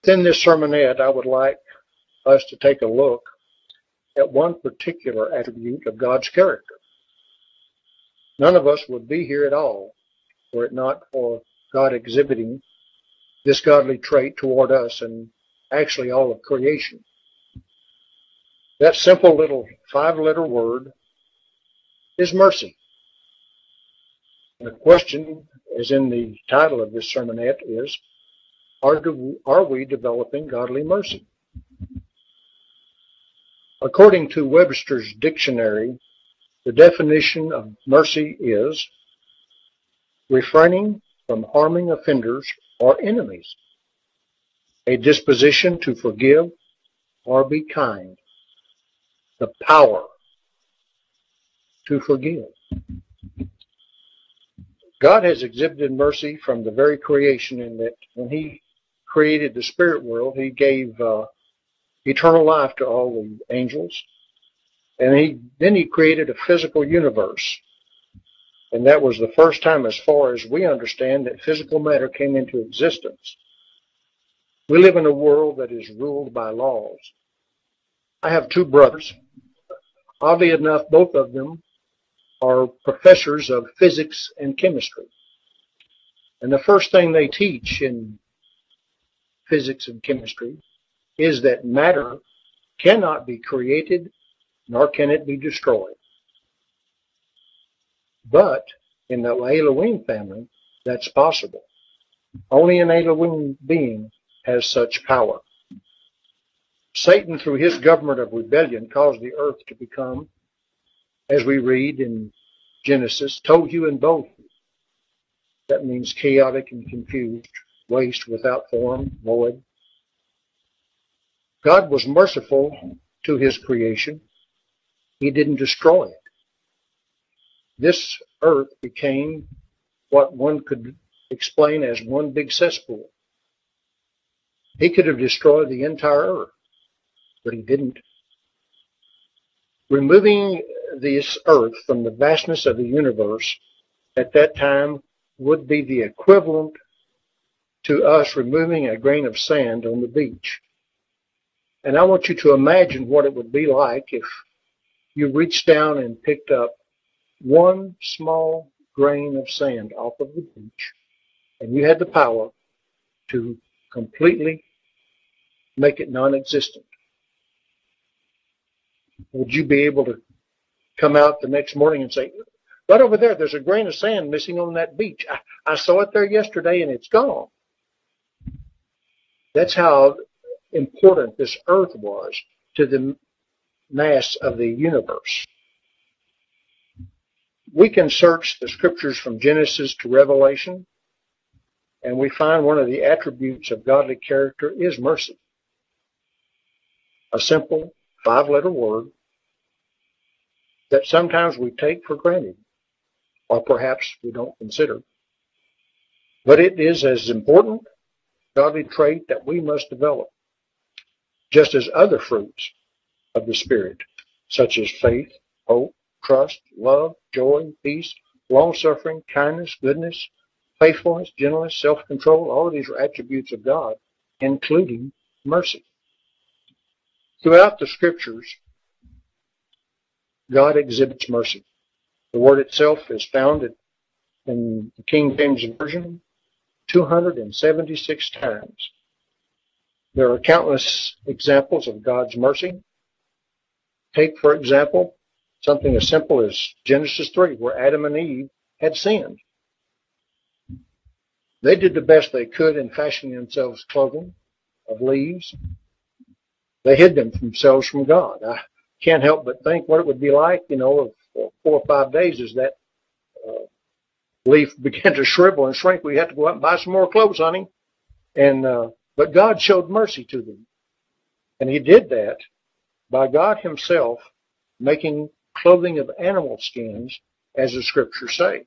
In this sermonette, I would like us to take a look at one particular attribute of God's character. None of us would be here at all were it not for God exhibiting this godly trait toward us and actually all of creation. That simple little 5-letter word is mercy. The question, as in the title of this sermonette, is, are we developing godly mercy? According to Webster's dictionary, the definition of mercy is refraining from harming offenders or enemies, a disposition to forgive or be kind, the power to forgive. God has exhibited mercy from the very creation in that when He created the spirit world, He gave eternal life to all the angels, and then He created a physical universe. And that was the first time, as far as we understand, that physical matter came into existence. We live in a world that is ruled by laws. I have 2 brothers. Oddly enough, both of them are professors of physics and chemistry. And the first thing they teach in physics and chemistry is that matter cannot be created, nor can it be destroyed. But in the Elohim family, that's possible. Only an Elohim being has such power. Satan, through his government of rebellion, caused the earth to become, as we read in Genesis, tohu and bohu. That means chaotic and confused, waste, without form, void. God was merciful to His creation. He didn't destroy it. This earth became what one could explain as one big cesspool. He could have destroyed the entire earth, but He didn't. Removing this earth from the vastness of the universe at that time would be the equivalent to us removing a grain of sand on the beach. And I want you to imagine what it would be like if you reached down and picked up one small grain of sand off of the beach, and you had the power to completely make it non-existent. Would you be able to come out the next morning and say, right over there's a grain of sand missing on that beach. I saw it there yesterday and it's gone. That's how important this earth was to the mass of the universe. We can search the scriptures from Genesis to Revelation, and we find one of the attributes of godly character is mercy. A simple 5-letter word that sometimes we take for granted, or perhaps we don't consider. But it is as important godly trait that we must develop, just as other fruits of the Spirit, such as faith, hope, trust, love, joy, peace, long-suffering, kindness, goodness, faithfulness, gentleness, self-control. All of these are attributes of God, including mercy. Throughout the Scriptures, God exhibits mercy. The word itself is found in the King James Version 276 times. There are countless examples of God's mercy. Take, for example, something as simple as Genesis 3, where Adam and Eve had sinned. They did the best they could in fashioning themselves clothing of leaves. They hid themselves from God. I can't help but think what it would be like, if 4 or 5 days as that leaf began to shrivel and shrink. We had to go out and buy some more clothes, honey. But God showed mercy to them. And He did that by God Himself making clothing of animal skins, as the Scriptures say.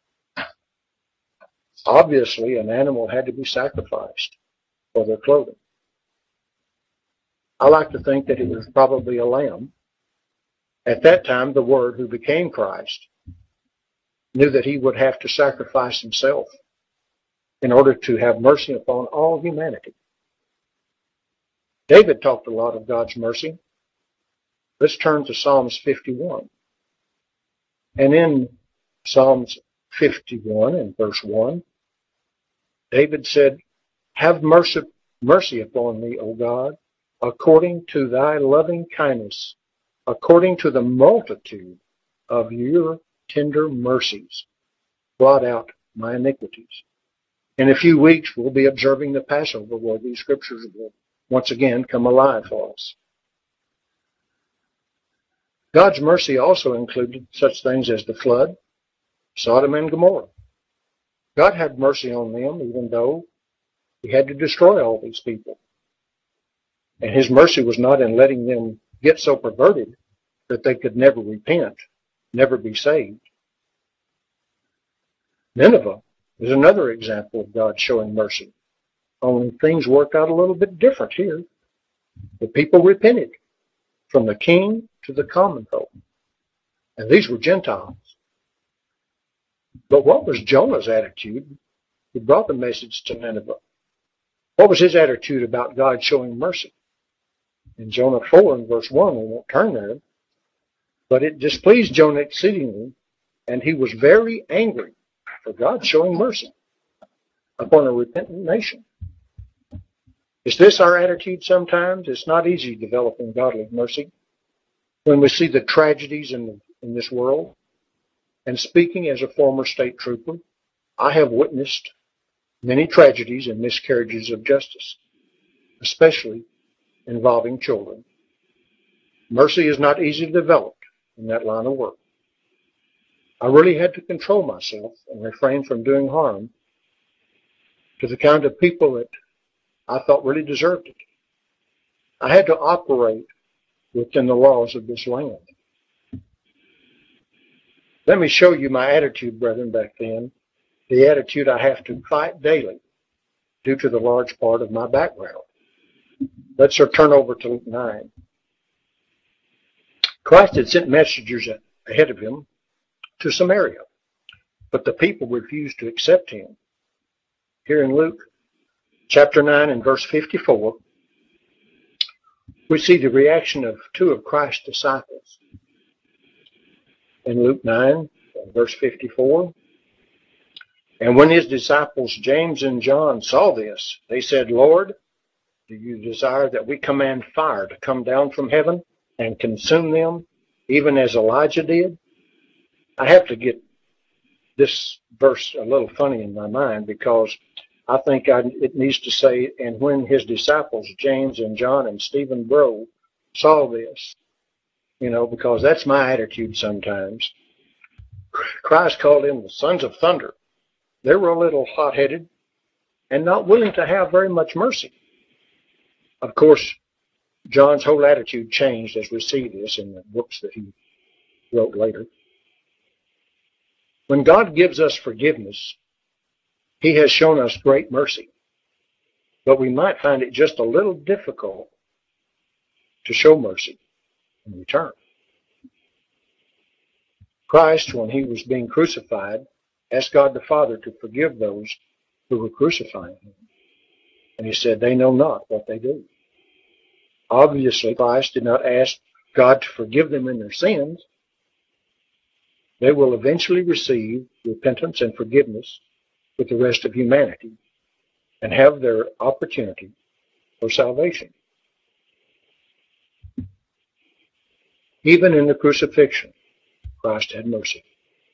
Obviously, an animal had to be sacrificed for their clothing. I like to think that it was probably a lamb. At that time, the Word, who became Christ, knew that He would have to sacrifice Himself in order to have mercy upon all humanity. David talked a lot of God's mercy. Let's turn to Psalms 51. And in Psalms 51 and verse 1, David said, "Have mercy upon me, O God, according to thy loving kindness, according to the multitude of your tender mercies. Blot out my iniquities." In a few weeks, we'll be observing the Passover, where these scriptures will once again come alive for us. God's mercy also included such things as the flood, Sodom and Gomorrah. God had mercy on them, even though he had to destroy all these people. And his mercy was not in letting them get so perverted that they could never repent, never be saved. Nineveh is another example of God showing mercy. Only things worked out a little bit different here. The people repented, from the king to the common folk. And these were Gentiles. But what was Jonah's attitude who brought the message to Nineveh? What was his attitude about God showing mercy? In Jonah 4 and verse 1, we won't turn there, but it displeased Jonah exceedingly, and he was very angry for God showing mercy upon a repentant nation. Is this our attitude sometimes? It's not easy developing godly mercy when we see the tragedies in this world. And speaking as a former state trooper, I have witnessed many tragedies and miscarriages of justice, especially involving children. Mercy is not easily developed in that line of work. I really had to control myself and refrain from doing harm to the kind of people that I thought really deserved it. I had to operate within the laws of this land. Let me show you my attitude, brethren, back then, the attitude I have to fight daily due to the large part of my background. Let's turn over to Luke 9. Christ had sent messengers ahead of him to Samaria, but the people refused to accept him. Here in Luke chapter 9 and verse 54, we see the reaction of two of Christ's disciples. In Luke 9 and verse 54, "And when his disciples James and John saw this, they said, 'Lord, do you desire that we command fire to come down from heaven and consume them, even as Elijah did?'" I have to get this verse a little funny in my mind, because I think it needs to say, "And when his disciples, James and John and Stephen Bro, saw this," because that's my attitude sometimes. Christ called them the sons of thunder. They were a little hot-headed and not willing to have very much mercy. Of course, John's whole attitude changed as we see this in the books that he wrote later. When God gives us forgiveness, he has shown us great mercy. But we might find it just a little difficult to show mercy in return. Christ, when he was being crucified, asked God the Father to forgive those who were crucifying him. And he said, "They know not what they do." Obviously, Christ did not ask God to forgive them in their sins. They will eventually receive repentance and forgiveness with the rest of humanity and have their opportunity for salvation. Even in the crucifixion, Christ had mercy.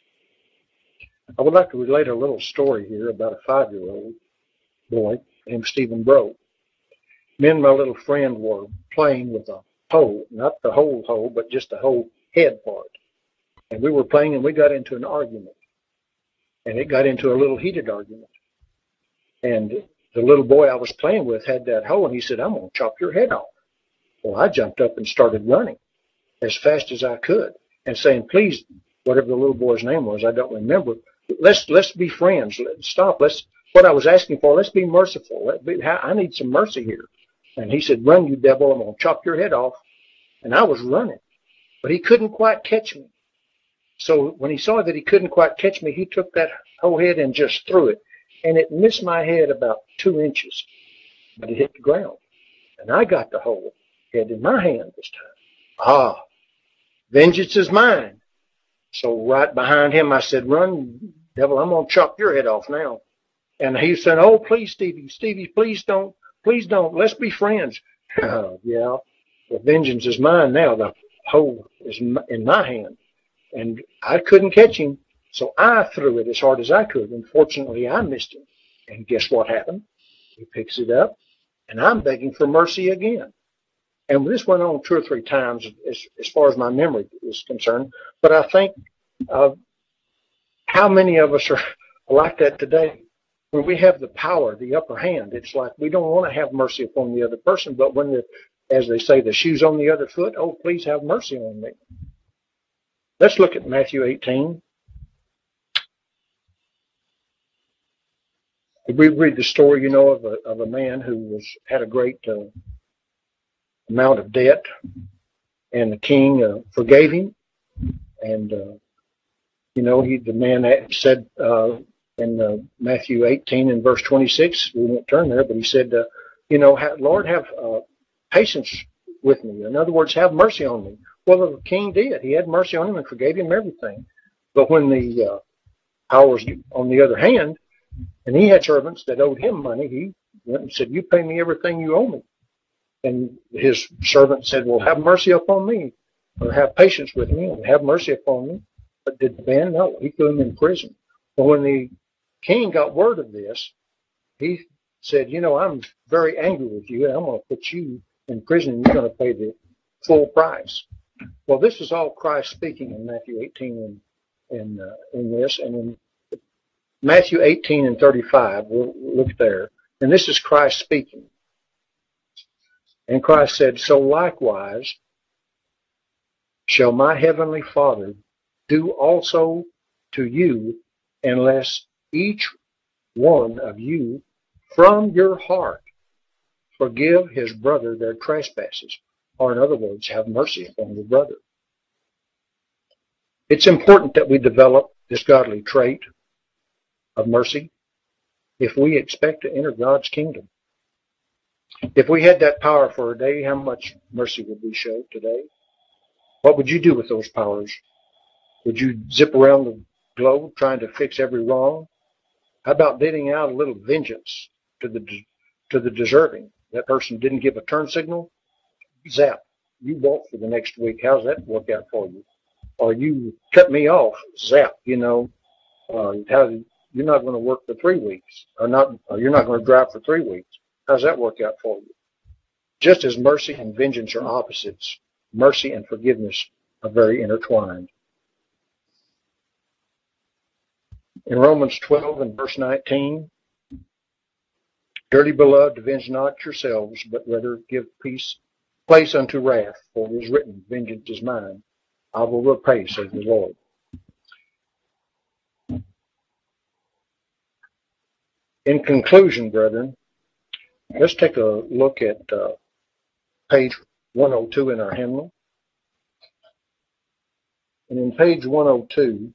I would like to relate a little story here about a 5-year-old boy named Stephen Bro. Me and my little friend were playing with a hole, not the whole hole, but just the whole head part. And we were playing, and we got into an argument. And it got into a little heated argument. And the little boy I was playing with had that hole, and he said, "I'm going to chop your head off." Well, I jumped up and started running as fast as I could and saying, "Please," whatever the little boy's name was, I don't remember, let's be friends. Stop. What I was asking for, let's be merciful. I need some mercy here. And he said, "Run, you devil, I'm going to chop your head off." And I was running, but he couldn't quite catch me. So when he saw that he couldn't quite catch me, he took that whole head and just threw it. And it missed my head about 2 inches, but it hit the ground. And I got the whole head in my hand this time. Ah, vengeance is mine. So right behind him, I said, run, devil, I'm going to chop your head off now. And he said, oh, please, Stevie, please don't, let's be friends. Yeah, the vengeance is mine now. The whole is in my hand. And I couldn't catch him, so I threw it as hard as I could. And fortunately, I missed him. And guess what happened? He picks it up, and I'm begging for mercy again. And this went on 2 or 3 times as far as my memory is concerned. But I think how many of us are like that today? When we have the power, the upper hand, it's like we don't want to have mercy upon the other person. But when, as they say, the shoe's on the other foot, oh, please have mercy on me. Let's look at Matthew 18. We read the story, you know, of a man who had a great amount of debt, and the king forgave him. And you know, the man said in Matthew 18 and verse 26, we won't turn there, but he said, you know, Lord, have patience with me. In other words, have mercy on me. Well, the king did. He had mercy on him and forgave him everything. But when the powers on the other hand, and he had servants that owed him money, he went and said, you pay me everything you owe me. And his servant said, well, have mercy upon me, or have patience with me, and have mercy upon me. But did the man? No, he threw him in prison. But when the king got word of this, he said, you know, I'm very angry with you, and I'm going to put you in prison, and you're going to pay the full price. Well, this is all Christ speaking in Matthew 18 and in this. And in Matthew 18 and 35, we'll look there. And this is Christ speaking. And Christ said, so likewise shall my heavenly Father do also to you, unless each one of you from your heart forgive his brother their trespasses. Or in other words, have mercy upon your brother. It's important that we develop this godly trait of mercy if we expect to enter God's kingdom. If we had that power for a day, how much mercy would we show today? What would you do with those powers? Would you zip around the globe trying to fix every wrong? How about dealing out a little vengeance to the deserving? That person didn't give a turn signal? Zap. You walk for the next week. How's that work out for you? Or you cut me off? Zap. You know, you're not going to work for 3 weeks, or you're not going to drive for 3 weeks. How's that work out for you? Just as mercy and vengeance are opposites, mercy and forgiveness are very intertwined. In Romans 12 and verse 19, dearly beloved, avenge not yourselves, but rather give place unto wrath, for it is written, vengeance is mine, I will repay, says the Lord. In conclusion, brethren, let's take a look at page 102 in our hymnal. And in page 102,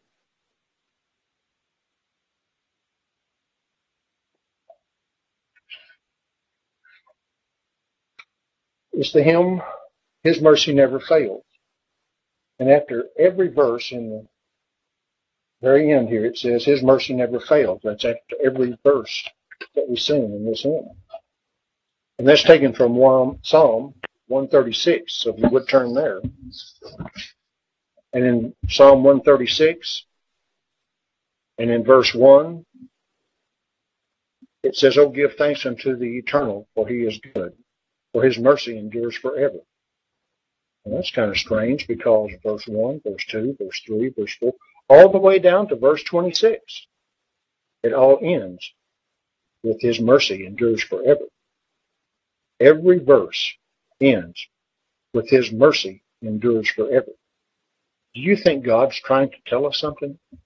it's the hymn, His Mercy Never Fails. And after every verse in the very end here, it says, His mercy never fails. That's after every verse that we sing in this hymn. And that's taken from Psalm 136, so if you would turn there. And in Psalm 136, and in verse 1, it says, Oh, give thanks unto the Eternal, for He is good, for His mercy endures forever. And that's kind of strange, because verse 1, verse 2, verse 3, verse 4, all the way down to verse 26, it all ends with His mercy endures forever. Every verse ends with His mercy endures forever. Do you think God's trying to tell us something?